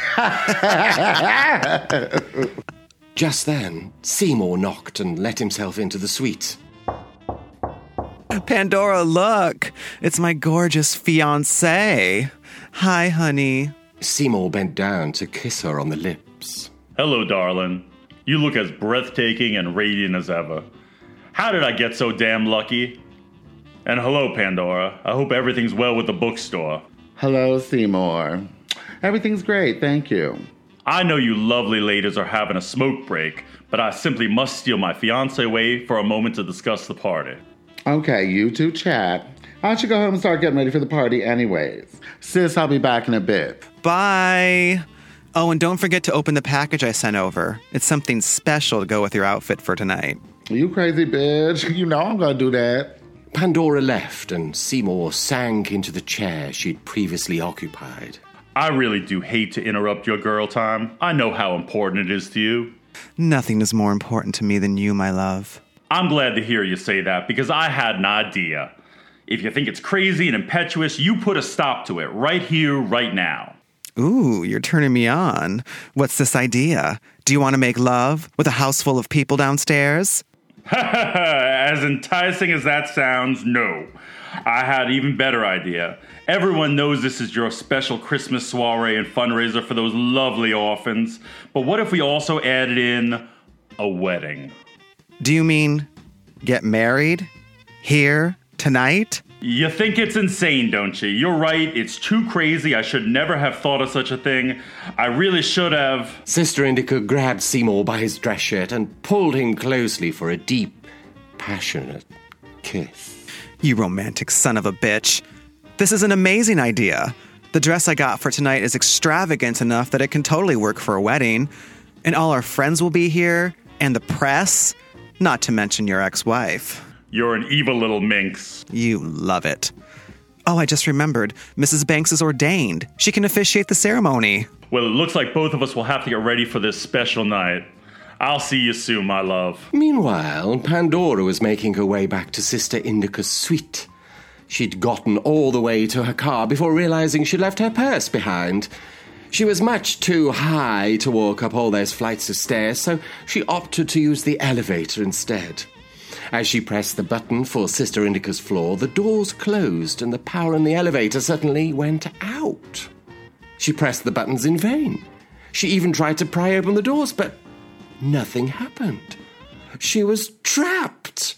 Just then, Seymour knocked and let himself into the suite. Pandora, look! It's my gorgeous fiancé. Hi, honey. Seymour bent down to kiss her on the lips. Hello, darling. You look as breathtaking and radiant as ever. How did I get so damn lucky? And hello, Pandora. I hope everything's well with the bookstore. Hello, Seymour. Everything's great, thank you. I know you lovely ladies are having a smoke break, but I simply must steal my fiancé away for a moment to discuss the party. Okay, you two chat. Why don't you go home and start getting ready for the party anyways? Sis, I'll be back in a bit. Bye. Oh, and don't forget to open the package I sent over. It's something special to go with your outfit for tonight. You crazy bitch. You know I'm gonna do that. Pandora left, and Seymour sank into the chair she'd previously occupied. I really do hate to interrupt your girl time. I know how important it is to you. Nothing is more important to me than you, my love. I'm glad to hear you say that, because I had an idea. If you think it's crazy and impetuous, you put a stop to it right here, right now. Ooh, you're turning me on. What's this idea? Do you want to make love with a house full of people downstairs? As enticing as that sounds, no. I had an even better idea. Everyone knows this is your special Christmas soiree and fundraiser for those lovely orphans. But what if we also added in a wedding? Do you mean get married? Here? Tonight? You think it's insane, don't you? You're right, it's too crazy. I should never have thought of such a thing. I really should have. Sister Indica grabbed Seymour by his dress shirt and pulled him closely for a deep, passionate kiss. You romantic son of a bitch. This is an amazing idea. The dress I got for tonight is extravagant enough that it can totally work for a wedding. And all our friends will be here, and the press, not to mention your ex-wife. You're an evil little minx. You love it. Oh, I just remembered. Missus Banks is ordained. She can officiate the ceremony. Well, it looks like both of us will have to get ready for this special night. I'll see you soon, my love. Meanwhile, Pandora was making her way back to Sister Indica's suite. She'd gotten all the way to her car before realizing she'd left her purse behind. She was much too high to walk up all those flights of stairs, so she opted to use the elevator instead. As she pressed the button for Sister Indica's floor, the doors closed and the power in the elevator suddenly went out. She pressed the buttons in vain. She even tried to pry open the doors, but nothing happened. She was trapped.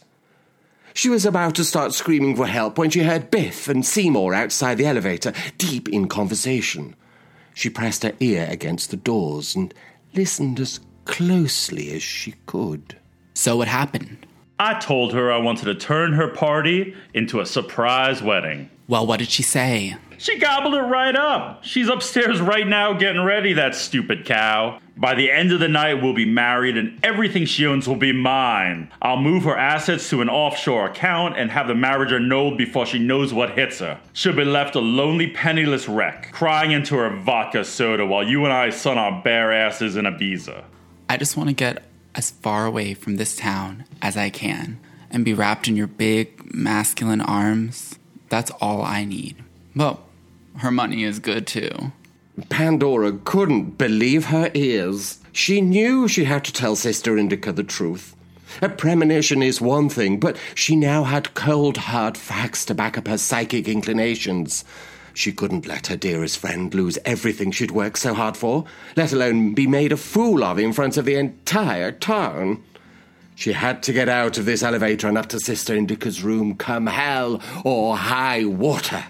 She was about to start screaming for help when she heard Biff and Seymour outside the elevator, deep in conversation. She pressed her ear against the doors and listened as closely as she could. So what happened? I told her I wanted to turn her party into a surprise wedding. Well, what did she say? She gobbled it right up. She's upstairs right now getting ready, that stupid cow. By the end of the night, we'll be married and everything she owns will be mine. I'll move her assets to an offshore account and have the marriage annulled before she knows what hits her. She'll be left a lonely, penniless wreck, crying into her vodka soda while you and I sun our bare asses in Ibiza. I just want to get as far away from this town as I can and be wrapped in your big, masculine arms. That's all I need. Well, her money is good too. Pandora couldn't believe her ears. She knew she had to tell Sister Indica the truth. A premonition is one thing, but she now had cold, hard facts to back up her psychic inclinations. She couldn't let her dearest friend lose everything she'd worked so hard for, let alone be made a fool of in front of the entire town. She had to get out of this elevator and up to Sister Indica's room, come hell or high water.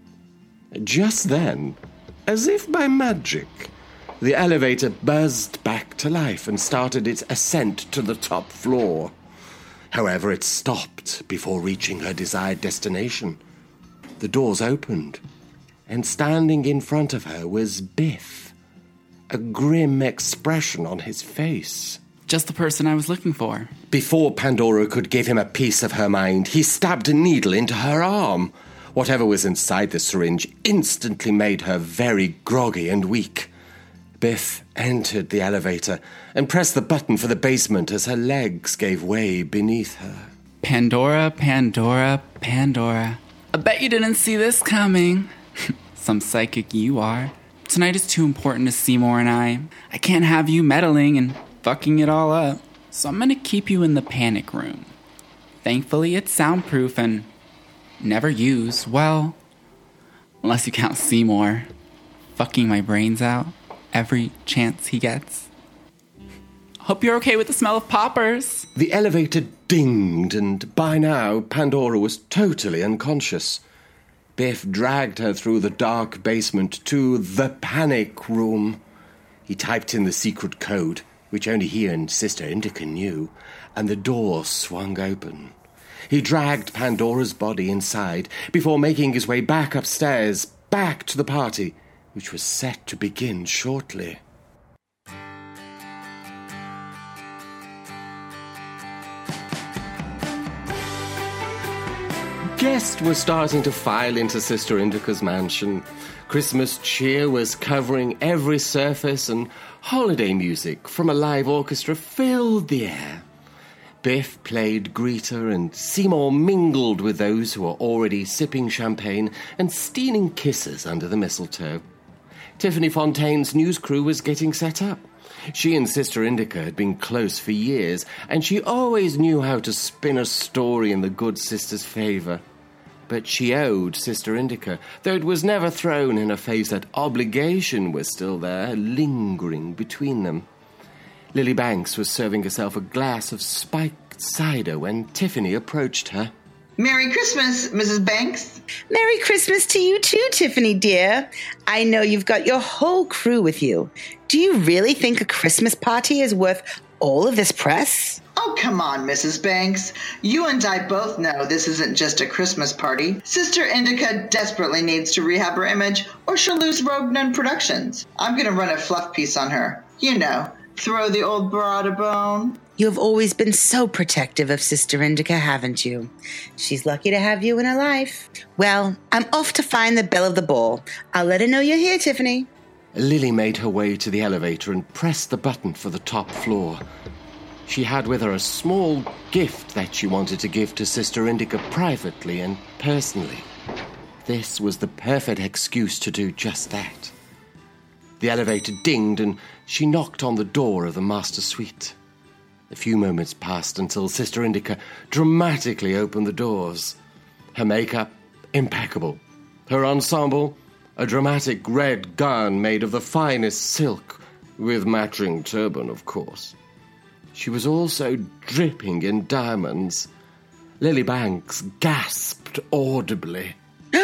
Just then, as if by magic, the elevator buzzed back to life and started its ascent to the top floor. However, it stopped before reaching her desired destination. The doors opened, and standing in front of her was Biff, a grim expression on his face. Just the person I was looking for. Before Pandora could give him a piece of her mind, he stabbed a needle into her arm. Whatever was inside the syringe instantly made her very groggy and weak. Biff entered the elevator and pressed the button for the basement as her legs gave way beneath her. Pandora, Pandora, Pandora. I bet you didn't see this coming. Some psychic you are. Tonight is too important to Seymour and I. I can't have you meddling and fucking it all up. So I'm gonna keep you in the panic room. Thankfully, it's soundproof and never used. Well, unless you count Seymour fucking my brains out every chance he gets. Hope you're okay with the smell of poppers. The elevator dinged, and by now, Pandora was totally unconscious. Biff dragged her through the dark basement to the panic room. He typed in the secret code, which only he and Sister Indica knew, and the door swung open. He dragged Pandora's body inside before making his way back upstairs, back to the party, which was set to begin shortly. Guests were starting to file into Sister Indica's mansion. Christmas cheer was covering every surface, and holiday music from a live orchestra filled the air. Biff played greeter, and Seymour mingled with those who were already sipping champagne and stealing kisses under the mistletoe. Tiffany Fontaine's news crew was getting set up. She and Sister Indica had been close for years, and she always knew how to spin a story in the good sister's favour. But she owed Sister Indica, though it was never thrown in her face that obligation was still there, lingering between them. Lily Banks was serving herself a glass of spiked cider when Tiffany approached her. Merry Christmas, Missus Banks. Merry Christmas to you too, Tiffany, dear. I know you've got your whole crew with you. Do you really think a Christmas party is worth all of this press? Oh, come on, Missus Banks. You and I both know this isn't just a Christmas party. Sister Indica desperately needs to rehab her image, or she'll lose Rogue Nun Productions. I'm going to run a fluff piece on her. You know, throw the old broad a bone. You have always been so protective of Sister Indica, haven't you? She's lucky to have you in her life. Well, I'm off to find the belle of the ball. I'll let her know you're here, Tiffany. Lily made her way to the elevator and pressed the button for the top floor. She had with her a small gift that she wanted to give to Sister Indica privately and personally. This was the perfect excuse to do just that. The elevator dinged and she knocked on the door of the master suite. A few moments passed until Sister Indica dramatically opened the doors. Her makeup, impeccable. Her ensemble, a dramatic red gown made of the finest silk, with matching turban, of course. She was also dripping in diamonds. Lily Banks gasped audibly.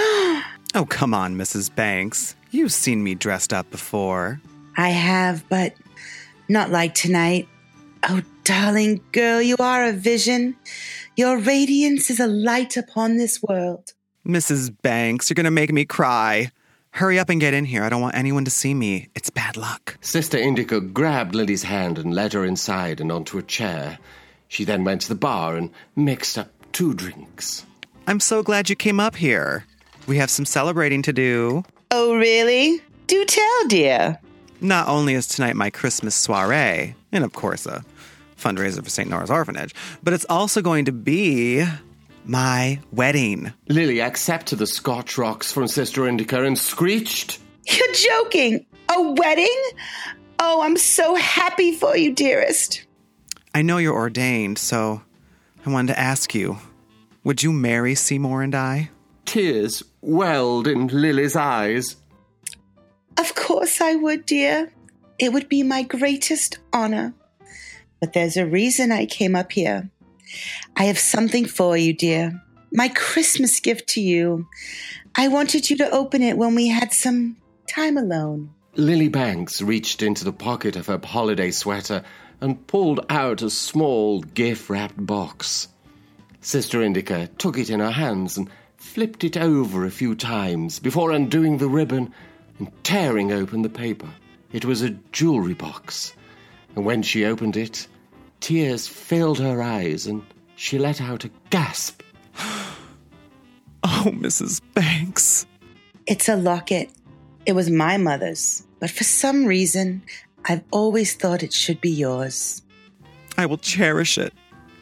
Oh, come on, Missus Banks. You've seen me dressed up before. I have, but not like tonight. Oh, darling girl, you are a vision. Your radiance is a light upon this world. Missus Banks, you're going to make me cry. Hurry up and get in here. I don't want anyone to see me. It's bad luck. Sister Indica grabbed Lily's hand and led her inside and onto a chair. She then went to the bar and mixed up two drinks. I'm so glad you came up here. We have some celebrating to do. Oh, really? Do tell, dear. Not only is tonight my Christmas soiree, and of course a fundraiser for Saint Nora's Orphanage, but it's also going to be my wedding. Lily accepted the Scotch rocks from Sister Indica and screeched. You're joking! A wedding? Oh, I'm so happy for you, dearest. I know you're ordained, so I wanted to ask you, would you marry Seymour and I? Tears welled in Lily's eyes. Of course I would, dear. It would be my greatest honor. But there's a reason I came up here. I have something for you, dear. My Christmas gift to you. I wanted you to open it when we had some time alone. Lily Banks reached into the pocket of her holiday sweater and pulled out a small gift-wrapped box. Sister Indica took it in her hands and flipped it over a few times before undoing the ribbon and tearing open the paper. It was a jewelry box, and when she opened it, tears filled her eyes and she let out a gasp. Oh, Missus Banks. It's a locket. It was my mother's. but for some reason, I've always thought it should be yours. I will cherish it.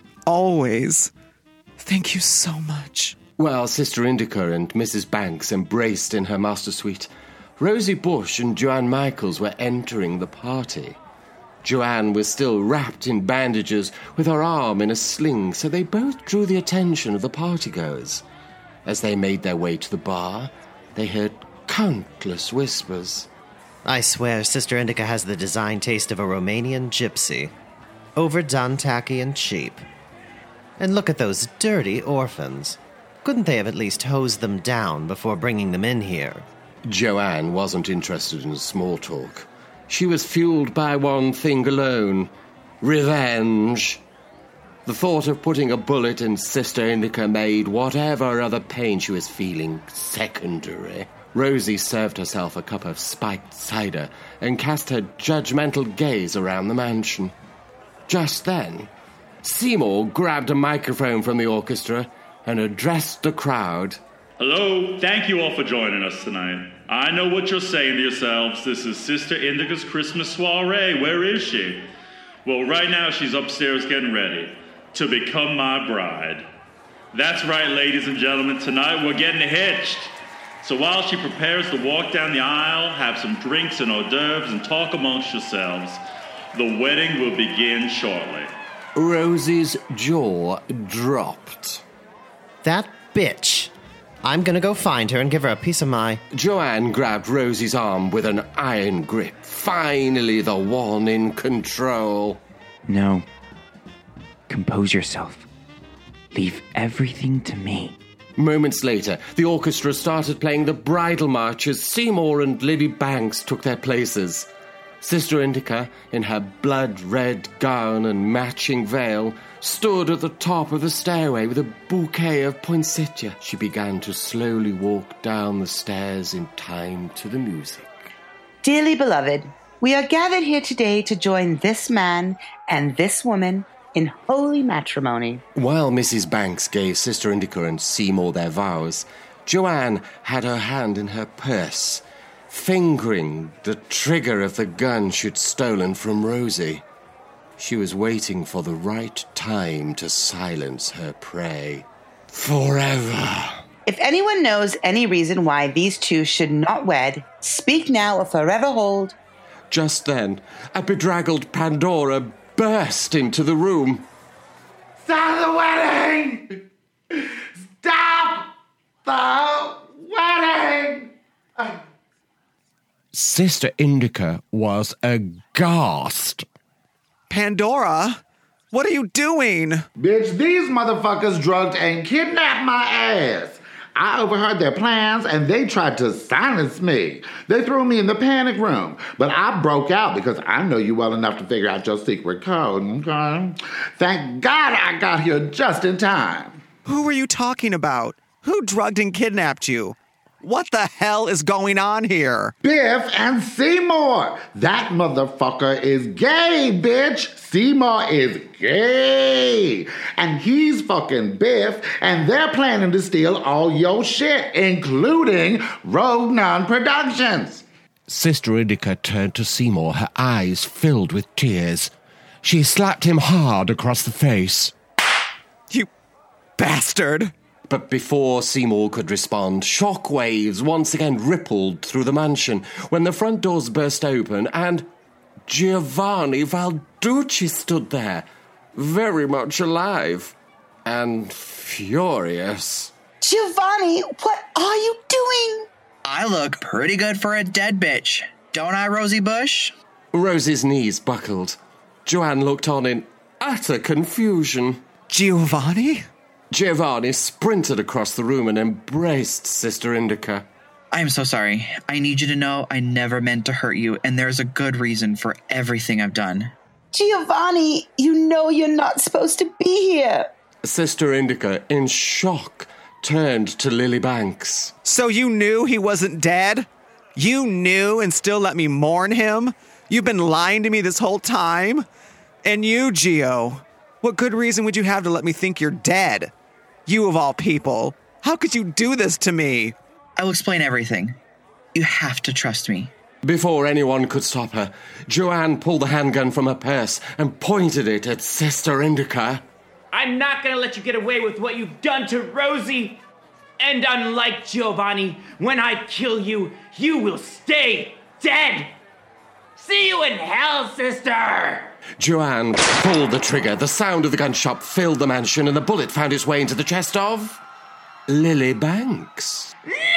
Always. Thank you so much. While Sister Indica and Missus Banks embraced in her master suite, Rosie Bush and Joanne Michaels were entering the party. Joanne was still wrapped in bandages with her arm in a sling, so they both drew the attention of the partygoers. As they made their way to the bar, they heard countless whispers. I swear Sister Indica has the design taste of a Romanian gypsy. Overdone, tacky, and cheap. And look at those dirty orphans. Couldn't they have at least hosed them down before bringing them in here? Joanne wasn't interested in small talk. She was fueled by one thing alone: revenge. The thought of putting a bullet in Sister Indica made whatever other pain she was feeling secondary. Rosie served herself a cup of spiked cider and cast her judgmental gaze around the mansion. Just then, Seymour grabbed a microphone from the orchestra and addressed the crowd. Hello, thank you all for joining us tonight. I know what you're saying to yourselves. This is Sister Indica's Christmas soiree. Where is she? Well, right now she's upstairs getting ready to become my bride. That's right, ladies and gentlemen. Tonight we're getting hitched. So while she prepares to walk down the aisle, have some drinks and hors d'oeuvres, and talk amongst yourselves, the wedding will begin shortly. Rosie's jaw dropped. That bitch. I'm gonna go find her and give her a piece of my... Joanne grabbed Rosie's arm with an iron grip. Finally, the one in control. No. Compose yourself. Leave everything to me. Moments later, the orchestra started playing the bridal march as Seymour and Lily Banks took their places. Sister Indica, in her blood-red gown and matching veil, stood at the top of the stairway with a bouquet of poinsettia. She began to slowly walk down the stairs in time to the music. Dearly beloved, we are gathered here today to join this man and this woman in holy matrimony. While Missus Banks gave Sister Indica and Seymour their vows, Joanne had her hand in her purse, fingering the trigger of the gun she'd stolen from Rosie. She was waiting for the right time to silence her prey. Forever. If anyone knows any reason why these two should not wed, speak now or forever hold. Just then, a bedraggled Pandora burst into the room. Stop the wedding! Stop the wedding! Sister Indica was aghast. Pandora, what are you doing? Bitch, these motherfuckers drugged and kidnapped my ass. I overheard their plans and they tried to silence me. They threw me in the panic room, but I broke out because I know you well enough to figure out your secret code, okay? Thank God I got here just in time. Who were you talking about? Who drugged and kidnapped you? What the hell is going on here? Biff and Seymour. That motherfucker is gay, bitch. Seymour is gay. And he's fucking Biff, and they're planning to steal all your shit, including Rogue Nun Productions. Sister Indica turned to Seymour, her eyes filled with tears. She slapped him hard across the face. You bastard! But before Seymour could respond, shockwaves once again rippled through the mansion when the front doors burst open and Giovanni Valducci stood there, very much alive and furious. Giovanni, what are you doing? I look pretty good for a dead bitch. Don't I, Rosie Bush? Rosie's knees buckled. Joanne looked on in utter confusion. Giovanni? Giovanni sprinted across the room and embraced Sister Indica. I am so sorry. I need you to know I never meant to hurt you, and there's a good reason for everything I've done. Giovanni, you know you're not supposed to be here. Sister Indica, in shock, turned to Lily Banks. So you knew he wasn't dead? You knew and still let me mourn him? You've been lying to me this whole time? And you, Gio, what good reason would you have to let me think you're dead? You of all people. How could you do this to me? I will explain everything. You have to trust me. Before anyone could stop her, Joanne pulled the handgun from her purse and pointed it at Sister Indica. I'm not gonna let you get away with what you've done to Rosie. And unlike Giovanni, when I kill you, you will stay dead. See you in hell, sister! Joanne pulled the trigger. The sound of the gunshot filled the mansion, and the bullet found its way into the chest of Lily Banks.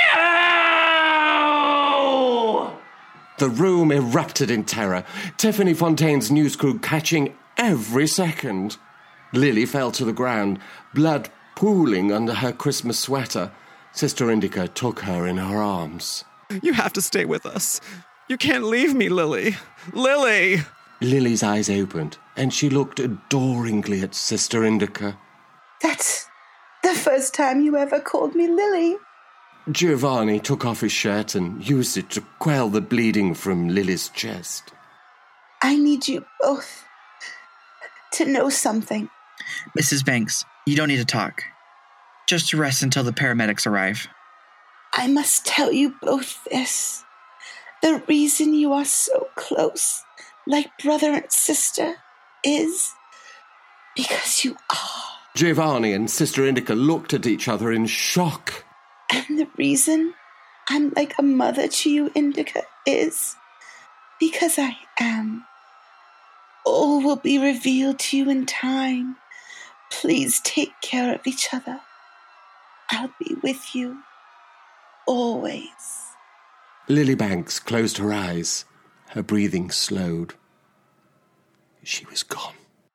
No! The room erupted in terror, Tiffany Fontaine's news crew catching every second. Lily fell to the ground, blood pooling under her Christmas sweater. Sister Indica took her in her arms. You have to stay with us. You can't leave me, Lily. Lily! Lily's eyes opened, and she looked adoringly at Sister Indica. That's the first time you ever called me Lily. Giovanni took off his shirt and used it to quell the bleeding from Lily's chest. I need you both to know something. Missus Banks, you don't need to talk. Just rest until the paramedics arrive. I must tell you both this. The reason you are so close, like brother and sister, is because you are. Giovanni and Sister Indica looked at each other in shock. And the reason I'm like a mother to you, Indica, is because I am. All will be revealed to you in time. Please take care of each other. I'll be with you, always. Lily Banks closed her eyes. Her breathing slowed. She was gone.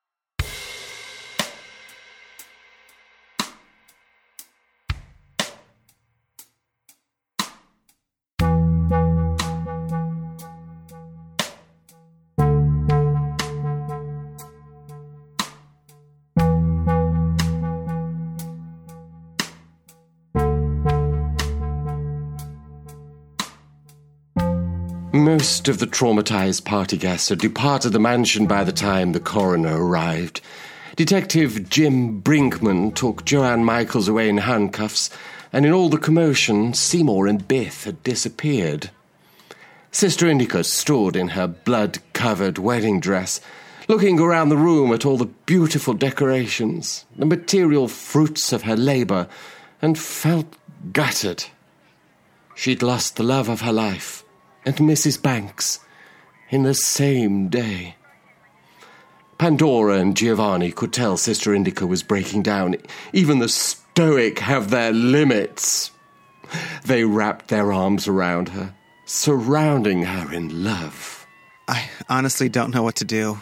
Most of the traumatized party guests had departed the mansion by the time the coroner arrived. Detective Jim Brinkman took Joanne Michaels away in handcuffs, and in all the commotion, Seymour and Biff had disappeared. Sister Indica stood in her blood-covered wedding dress, looking around the room at all the beautiful decorations, the material fruits of her labor, and felt gutted. She'd lost the love of her life, and Missus Banks, in the same day. Pandora and Giovanni could tell Sister Indica was breaking down. Even the stoic have their limits. They wrapped their arms around her, surrounding her in love. I honestly don't know what to do.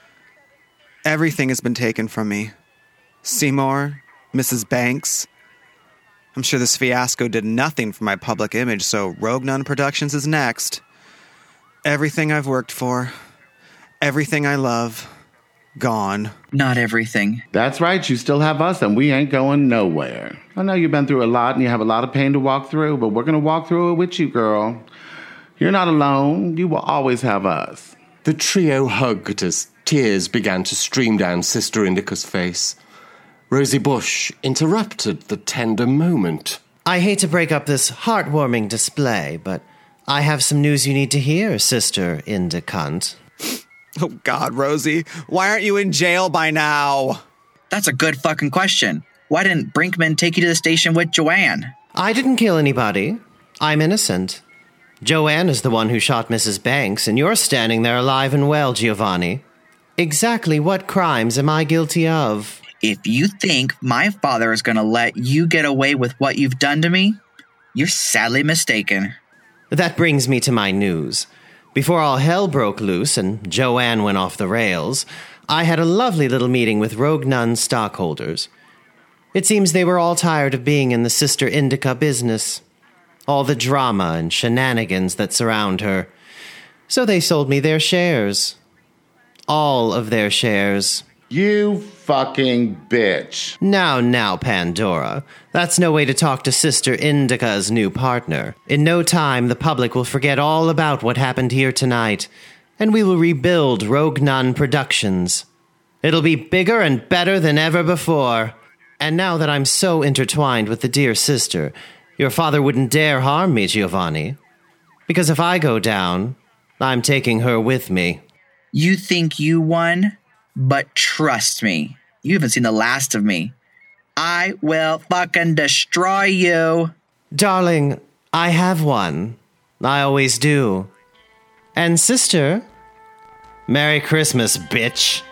Everything has been taken from me. Seymour, Missus Banks. I'm sure this fiasco did nothing for my public image, so Rogue Nun Productions is next. Everything I've worked for, everything I love, gone. Not everything. That's right, you still have us, and we ain't going nowhere. I know you've been through a lot, and you have a lot of pain to walk through, but we're going to walk through it with you, girl. You're not alone. You will always have us. The trio hugged as tears began to stream down Sister Indica's face. Rosie Bush interrupted the tender moment. I hate to break up this heartwarming display, but I have some news you need to hear, Sister Indicunt. Oh, God, Rosie. Why aren't you in jail by now? That's a good fucking question. Why didn't Brinkman take you to the station with Joanne? I didn't kill anybody. I'm innocent. Joanne is the one who shot Missus Banks, and you're standing there alive and well, Giovanni. Exactly what crimes am I guilty of? If you think my father is going to let you get away with what you've done to me, you're sadly mistaken. That brings me to my news. Before all hell broke loose and Joanne went off the rails, I had a lovely little meeting with Rogue Nun stockholders. It seems they were all tired of being in the Sister Indica business, all the drama and shenanigans that surround her. So they sold me their shares. All of their shares. You fucking bitch. Now, now, Pandora. That's no way to talk to Sister Indica's new partner. In no time, the public will forget all about what happened here tonight, and we will rebuild Rogue Nun Productions. It'll be bigger and better than ever before. And now that I'm so intertwined with the dear sister, your father wouldn't dare harm me, Giovanni. Because if I go down, I'm taking her with me. You think you won? But trust me, you haven't seen the last of me. I will fucking destroy you. Darling, I have won. I always do. And sister, Merry Christmas, bitch.